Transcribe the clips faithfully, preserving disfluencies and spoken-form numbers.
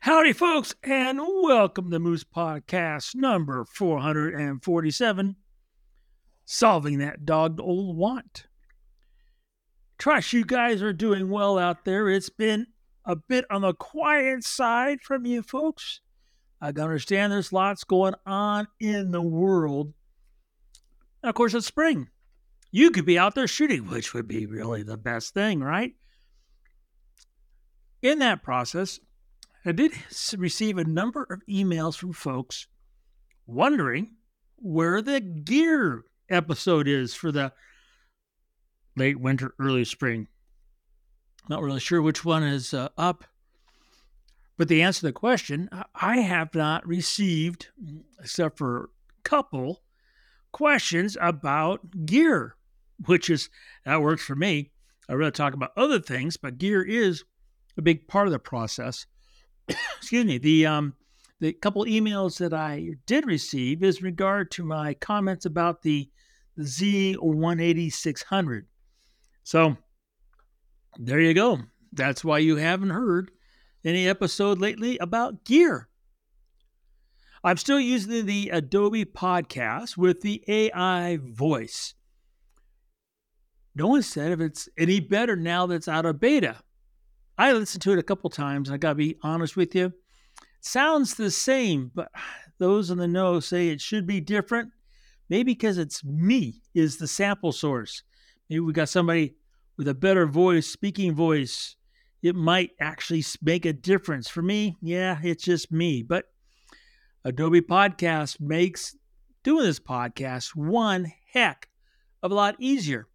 Howdy, folks, and welcome to Moose Podcast number four hundred forty-seven, Solving That Dogged Old Want. Trust you guys are doing well out there. It's been a bit on the quiet side from you folks. I can understand there's lots going on in the world. And of course, it's spring. You could be out there shooting, which would be really the best thing, right? In that process, I did receive a number of emails from folks wondering where the gear episode is for the late winter, early spring. Not really sure which one is uh, up, but the answer to the question, I have not received, except for a couple questions about gear, which is, that works for me. I really talk about other things, but gear is a big part of the process. Excuse me, the um, the couple emails that I did receive is in regard to my comments about the, the Z one eighty six hundred. So there you go. That's why you haven't heard any episode lately about gear. I'm still using the Adobe Podcast with the A I voice. No one said if it's any better now that it's out of beta. I listened to it a couple times, and I got to be honest with you. It sounds the same, but those in the know say it should be different. Maybe because it's me is the sample source. Maybe we got somebody with a better voice, speaking voice. It might actually make a difference. For me, yeah, it's just me. But Adobe Podcast makes doing this podcast one heck of a lot easier.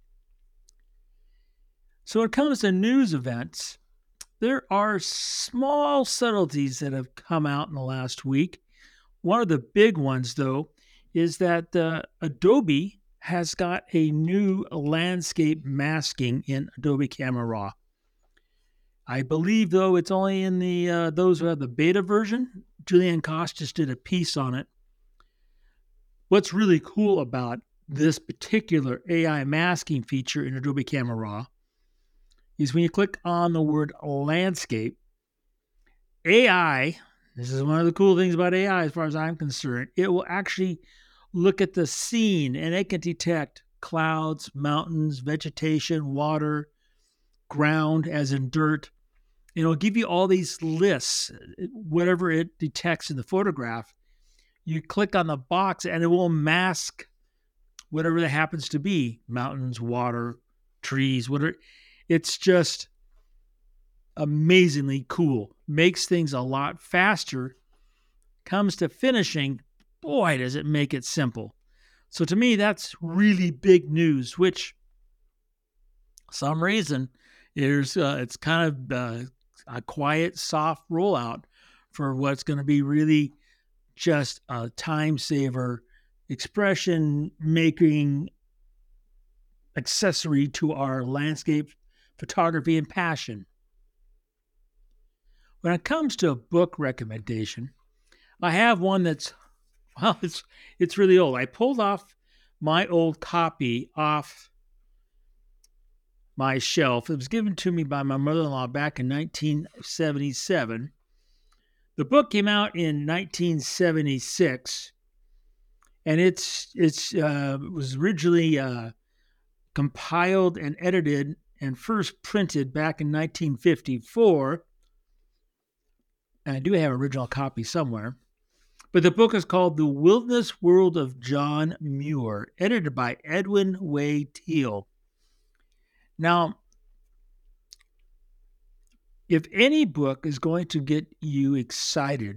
So when it comes to news events, there are small subtleties that have come out in the last week. One of the big ones, though, is that uh, Adobe has got a new landscape masking in Adobe Camera Raw. I believe, though, it's only in the uh, those who have the beta version. Julianne Koss just did a piece on it. What's really cool about this particular A I masking feature in Adobe Camera Raw is when you click on the word landscape, A I, this is one of the cool things about A I as far as I'm concerned, it will actually look at the scene and it can detect clouds, mountains, vegetation, water, ground, as in dirt. And it'll give you all these lists, whatever it detects in the photograph. You click on the box and it will mask whatever that happens to be, mountains, water, trees, whatever. It's just amazingly cool. Makes things a lot faster. Comes to finishing, boy, does it make it simple. So to me, that's really big news, which some reason is uh, it's kind of uh, a quiet, soft rollout for what's going to be really just a time saver, expression making accessory to our landscape photography and passion. When it comes to a book recommendation, I have one that's, well, it's it's really old. I pulled off my old copy off my shelf. It was given to me by my mother-in-law back in nineteen seventy-seven. The book came out in nineteen seventy-six, and it's it's uh, it was originally uh, compiled and edited and first printed back in nineteen fifty-four. And I do have an original copy somewhere. But the book is called The Wilderness World of John Muir, edited by Edwin Way Teale. Now, if any book is going to get you excited,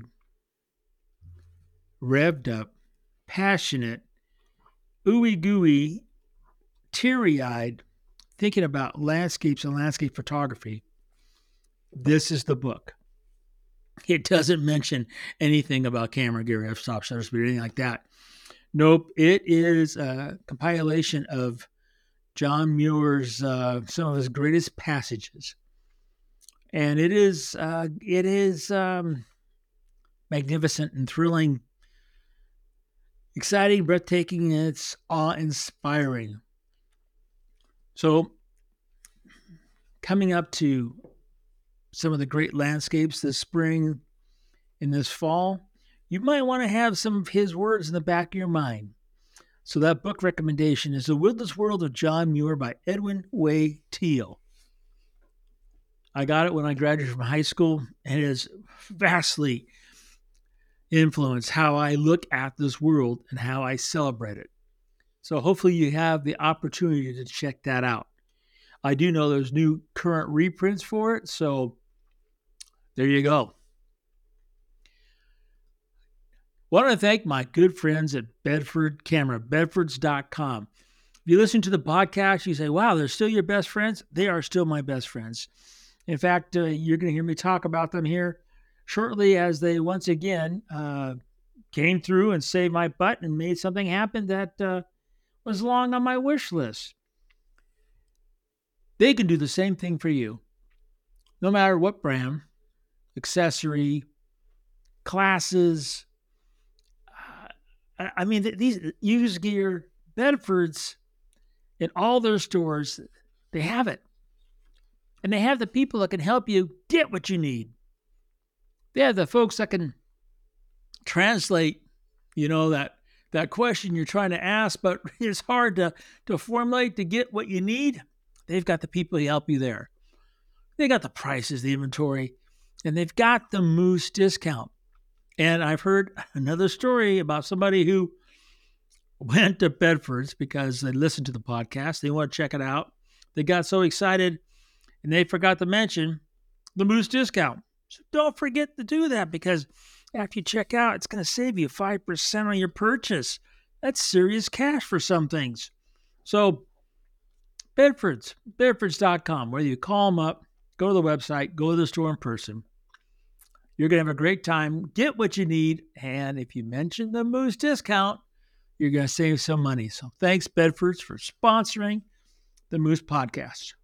revved up, passionate, ooey gooey, teary-eyed, thinking about landscapes and landscape photography, this is the book. It doesn't mention anything about camera gear, f-stop, shutter speed, or anything like that. Nope, it is a compilation of John Muir's, uh, some of his greatest passages. And it is, uh, it is um, magnificent and thrilling, exciting, breathtaking, and it's awe-inspiring. So, coming up to some of the great landscapes this spring and this fall, you might want to have some of his words in the back of your mind. So that book recommendation is The Woodless World of John Muir by Edwin Way Teale. I got it when I graduated from high school, and it has vastly influenced how I look at this world and how I celebrate it. So hopefully you have the opportunity to check that out. I do know there's new current reprints for it, so there you go. Want to thank my good friends at Bedford Camera, bedfords dot com. If you listen to the podcast, you say, wow, they're still your best friends. They are still my best friends. In fact, uh, you're going to hear me talk about them here shortly as they once again uh, came through and saved my butt and made something happen that uh, was long on my wish list. They can do the same thing for you. No matter what brand, accessory, classes, uh, I mean, these used gear, Bedfords, in all their stores, they have it. And they have the people that can help you get what you need. They have the folks that can translate, you know, that, that question you're trying to ask, but it's hard to, to formulate to get what you need. They've got the people to help you there. They got the prices, the inventory, and they've got the Moose discount. And I've heard another story about somebody who went to Bedford's because they listened to the podcast. They want to check it out. They got so excited and they forgot to mention the Moose discount. So don't forget to do that, because after you check out, it's going to save you five percent on your purchase. That's serious cash for some things. So Bedfords, bedfords dot com, whether you call them up, go to the website, go to the store in person, you're going to have a great time, get what you need, and if you mention the Moose discount, you're going to save some money. So thanks, Bedfords, for sponsoring the Moose podcast.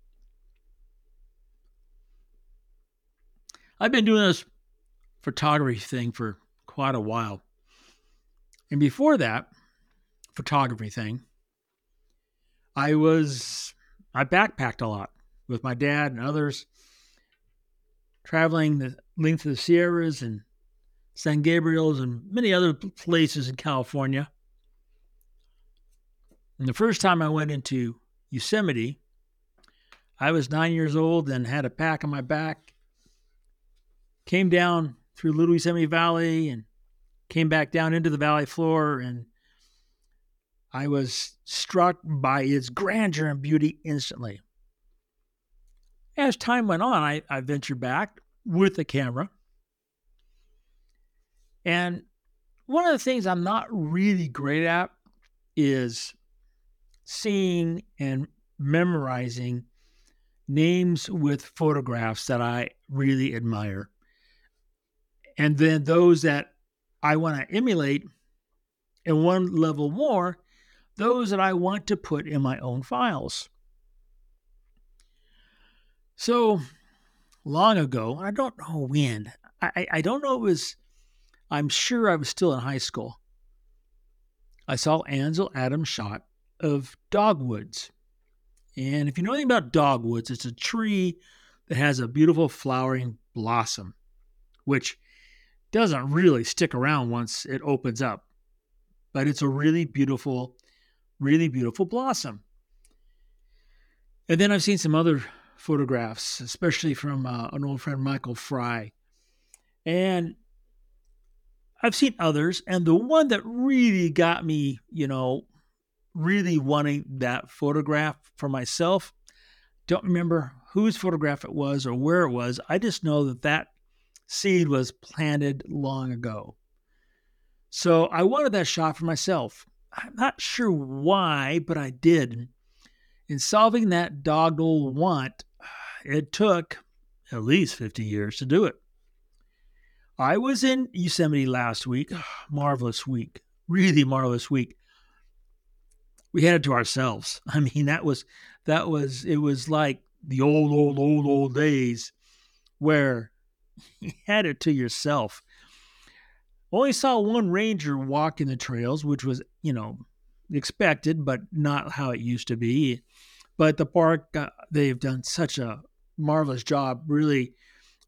I've been doing this photography thing for quite a while. And before that photography thing, I was, I backpacked a lot with my dad and others, traveling the length of the Sierras and San Gabriel's and many other places in California. And the first time I went into Yosemite, I was nine years old and had a pack on my back, came down through Little Yosemite Valley and came back down into the valley floor, and I was struck by its grandeur and beauty instantly. As time went on, I, I ventured back with the camera. And one of the things I'm not really great at is seeing and memorizing names with photographs that I really admire. And then those that I want to emulate, and one level more, those that I want to put in my own files. So long ago, I don't know when, I, I don't know, it was, I'm sure I was still in high school, I saw Ansel Adams' shot of dogwoods. And if you know anything about dogwoods, it's a tree that has a beautiful flowering blossom, which doesn't really stick around once it opens up. But it's a really beautiful, really beautiful blossom. And then I've seen some other photographs, especially from uh, an old friend, Michael Fry. And I've seen others, and the one that really got me, you know, really wanting that photograph for myself, don't remember whose photograph it was or where it was. I just know that that seed was planted long ago. So I wanted that shot for myself. I'm not sure why, but I did. In solving that doggle want, it took at least fifty years to do it. I was in Yosemite last week. Marvelous week. Really marvelous week. We had it to ourselves. I mean, that was, that was, it was like the old, old, old, old days where you had it to yourself. Only saw one ranger walking the trails, which was, you know, expected, but not how it used to be. But the park, uh, they've done such a marvelous job really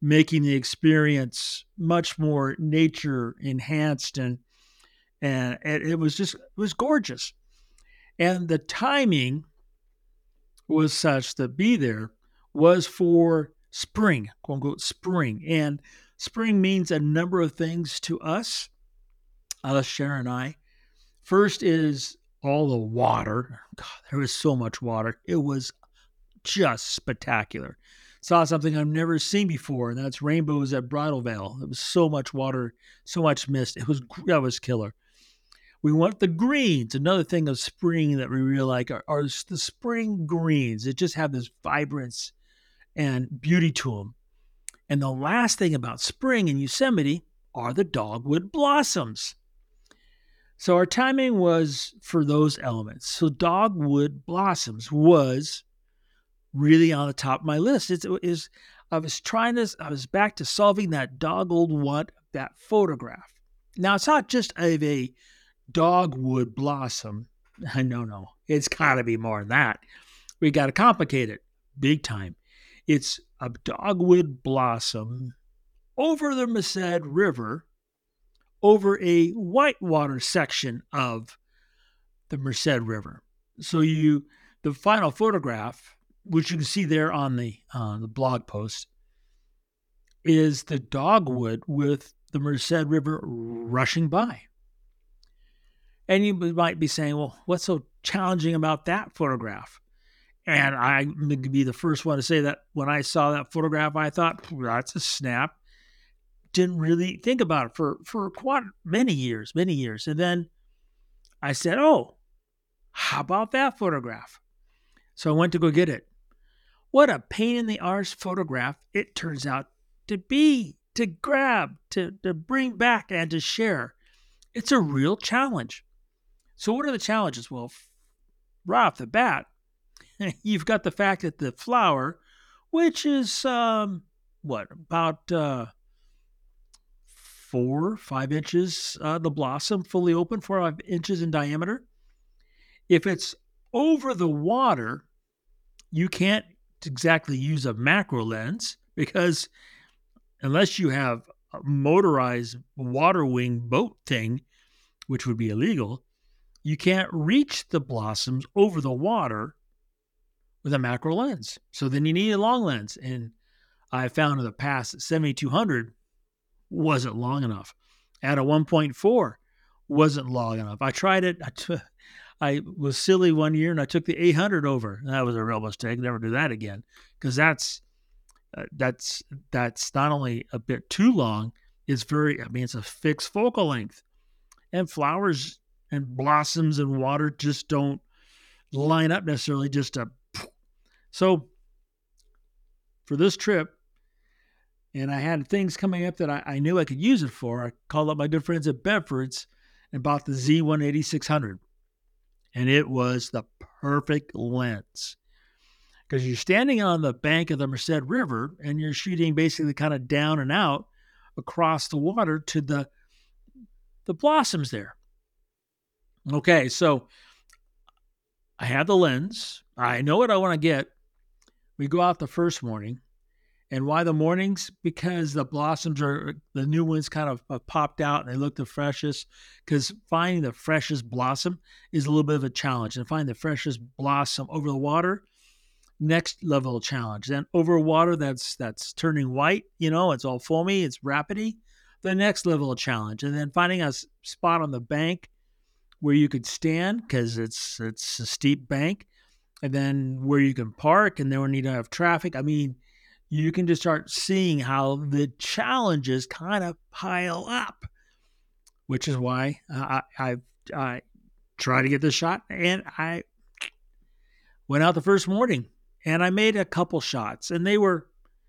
making the experience much more nature enhanced, and and it, it was just it was gorgeous. And the timing was such that be there was for spring, quote unquote spring. And spring means a number of things to us, us, Sharon and I. First is all the water. God, there was so much water. It was just spectacular. Saw something I've never seen before, and that's rainbows at Bridal Veil. It was so much water, so much mist. It was that was killer. We want the greens. Another thing of spring that we really like are, are the spring greens. It just have this vibrance and beauty to them. And the last thing about spring in Yosemite are the dogwood blossoms. So our timing was for those elements. So dogwood blossoms was really on the top of my list. It is I was trying this. I was back to solving that dogwood want, that photograph. Now it's not just of a dogwood blossom. No, no, it's got to be more than that. We got to complicate it big time. It's a dogwood blossom over the Merced River, over a whitewater section of the Merced River. So you, the final photograph, which you can see there on the uh, the blog post, is the dogwood with the Merced River rushing by. And you might be saying, well, what's so challenging about that photograph? And I'm going to be the first one to say that when I saw that photograph, I thought, that's a snap. Didn't really think about it for, for quite many years, many years. And then I said, oh, how about that photograph? So I went to go get it. What a pain in the arse photograph it turns out to be, to grab, to, to bring back and to share. It's a real challenge. So what are the challenges? Well, right off the bat, you've got the fact that the flower, which is, um, what, about uh, four, five inches, uh, the blossom fully open, four or five inches in diameter. If it's over the water, you can't exactly use a macro lens because unless you have a motorized water wing boat thing, which would be illegal, you can't reach the blossoms over the water with a macro lens. So then you need a long lens. And I found in the past that seventy-two hundred wasn't long enough. At a one point four wasn't long enough. I tried it. I, t- I was silly one year and I took the eight hundred over. That was a real mistake. Never do that again. Because that's, uh, that's, that's not only a bit too long, it's very, I mean, it's a fixed focal length. And flowers and blossoms and water just don't line up necessarily just to. So for this trip, and I had things coming up that I, I knew I could use it for, I called up my good friends at Bedford's and bought the Z one eighty six hundred. And it was the perfect lens. Because you're standing on the bank of the Merced River and you're shooting basically kind of down and out across the water to the, the blossoms there. Okay, so I have the lens. I know what I want to get. We go out the first morning. And why the mornings? Because the blossoms are, the new ones kind of popped out and they look the freshest. Because finding the freshest blossom is a little bit of a challenge. And finding the freshest blossom over the water, next level challenge. Then over water that's that's turning white, you know, it's all foamy, it's rapidy, the next level of challenge. And then finding a spot on the bank where you could stand because it's it's a steep bank, and then where you can park, and then when you don't have traffic. I mean, you can just start seeing how the challenges kind of pile up, which is why I I, I tried to get this shot, and I went out the first morning, and I made a couple shots, and they were,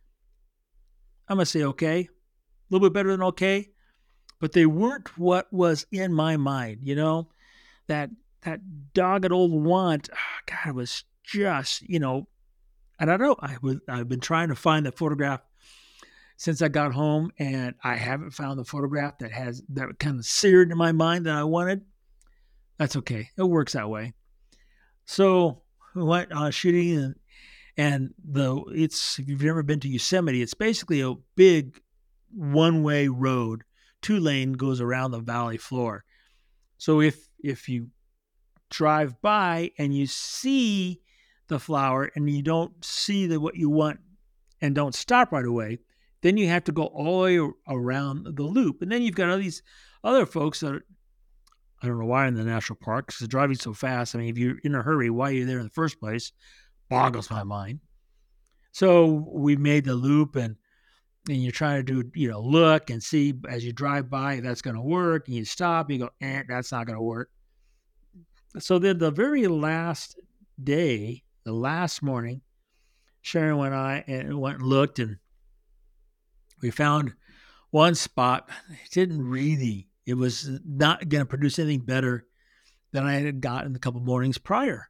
I'm gonna say okay, a little bit better than okay, but they weren't what was in my mind, you know. That that dogged old want, oh, God, it was just, you know, and I don't know, I was, I've been trying to find the photograph since I got home, and I haven't found the photograph that has, that kind of seared in my mind that I wanted. That's okay. It works that way. So we went uh, shooting, and, And the it's if you've never been to Yosemite, it's basically a big one-way road. Two lane goes around the valley floor. So if if you drive by and you see the flower and you don't see the what you want and don't stop right away, then you have to go all the way around the loop. And then you've got all these other folks that are, I don't know why in the national park, because they're driving so fast. I mean, if you're in a hurry, why are you there in the first place? Boggles my mind. So we made the loop, and and you're trying to do, you know, look and see as you drive by if that's going to work, and you stop, you go, eh, that's not going to work. So then the very last day, the last morning, Sharon and I and went and looked, and we found one spot. It didn't really, it was not going to produce anything better than I had gotten a couple mornings prior.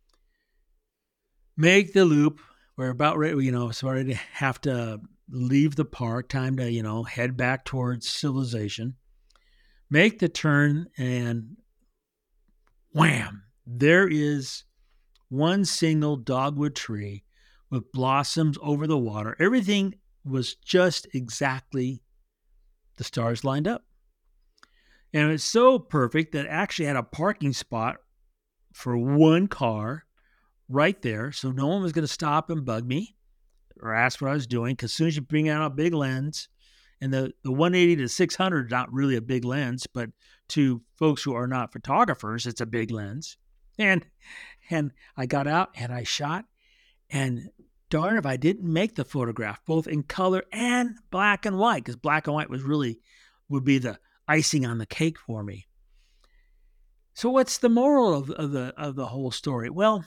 Make the loop. We're about ready, you know, sorry to have to leave the park, time to, you know, head back towards civilization. Make the turn, and wham, there is one single dogwood tree with blossoms over the water. Everything was just exactly the stars lined up. And it's so perfect that it actually had a parking spot for one car right there. So no one was going to stop and bug me or ask what I was doing. Because as soon as you bring out a big lens, and the, the one eighty to six hundred is not really a big lens, but to folks who are not photographers, it's a big lens. And and I got out and I shot, and darn if I didn't make the photograph, both in color and black and white, because black and white was really, would be the icing on the cake for me. So what's the moral of, of the of the whole story? Well,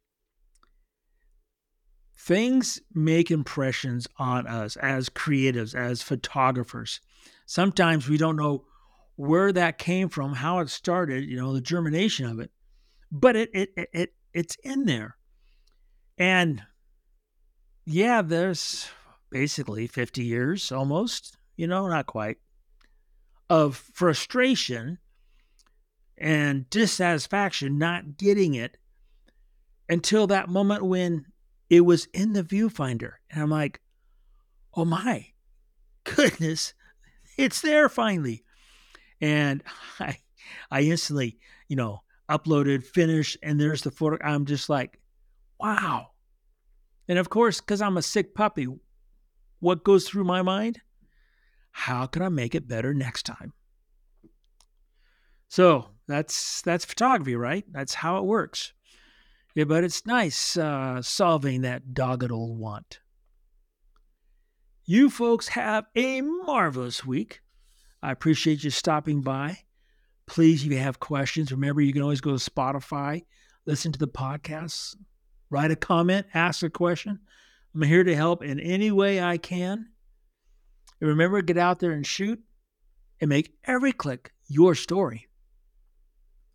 things make impressions on us as creatives, as photographers. Sometimes we don't know where that came from, how it started, you know, the germination of it, but it it it, it it's in there. And yeah, there's basically fifty years almost, you know, not quite, of frustration and dissatisfaction not getting it until that moment when it was in the viewfinder. And I'm like, oh my goodness, it's there finally. And I I instantly, you know, uploaded, finished, and there's the photo. I'm just like, wow. And of course, because I'm a sick puppy, what goes through my mind? How can I make it better next time? So that's that's photography, right? That's how it works. Yeah, but it's nice uh, solving that dogged old want. You folks have a marvelous week. I appreciate you stopping by. Please, if you have questions, remember you can always go to Spotify, listen to the podcast, write a comment, ask a question. I'm here to help in any way I can. And remember, get out there and shoot and make every click your story.